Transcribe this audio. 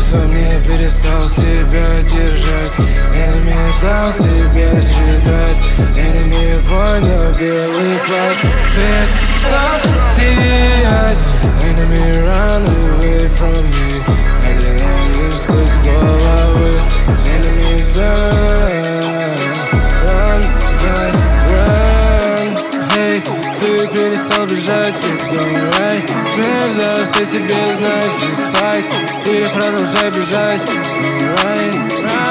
сам не перестал себя держать. Enemy дал себя считать. Enemy понял белый флаг. Свет стал сиять. Enemy run away from me. Адреналин сквозь головы. Enemy done. Run, run. Hey, ты перестал бежать, it's alright. Смерть даст о себе знать, just fight. Или продолжай бежать, alright.